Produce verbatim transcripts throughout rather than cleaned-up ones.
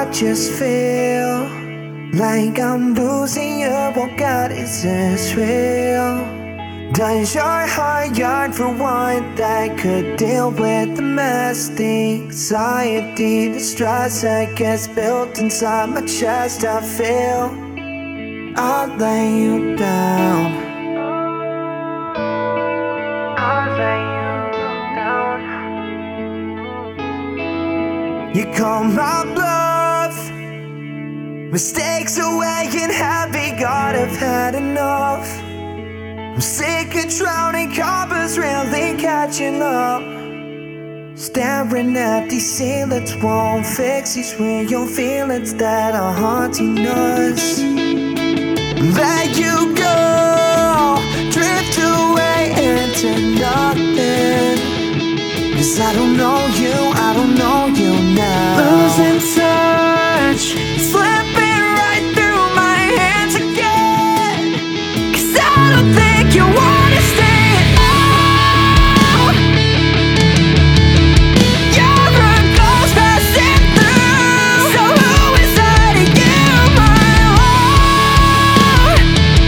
I just feel like I'm losing you. Oh God, is this real? Does your heart yearn for one that could deal with the mess, the anxiety, the stress that gets built inside my chest? I feel I'll lay you down. I'll lay you down. You call my bluff. Mistakes are weighing heavy, God, I've had enough. I'm sick of drowning, covers really catching up. Staring at these ceilings won't fix these real feelings that are haunting us. Let you go, drift away into nothing. 'Cause I don't know you, I don't know you now. Losing touch, slipping right through my hands again. 'Cause I don't think you wanna stay out. You're a ghost passing through. So who is letting you, my love?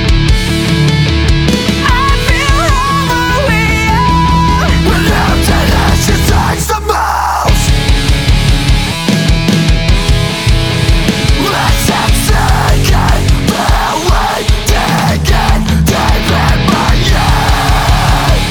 I feel hollow without. When emptiness just hurts the most. Let's have taken, really taken deep in my head.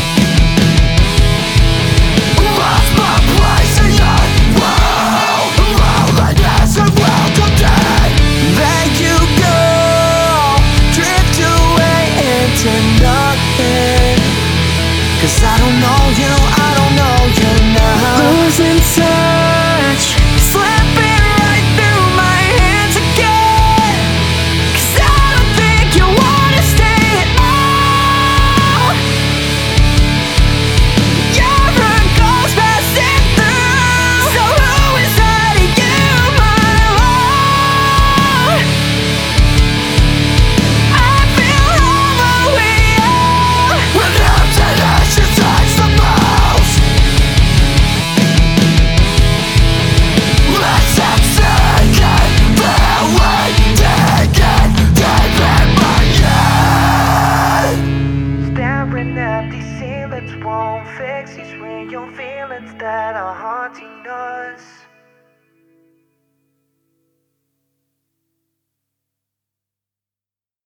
Lost my place in your world. Loneliness and welcome day. Let you go, drift away into nothing. 'Cause I don't know you, I don't know you now. Losing touch.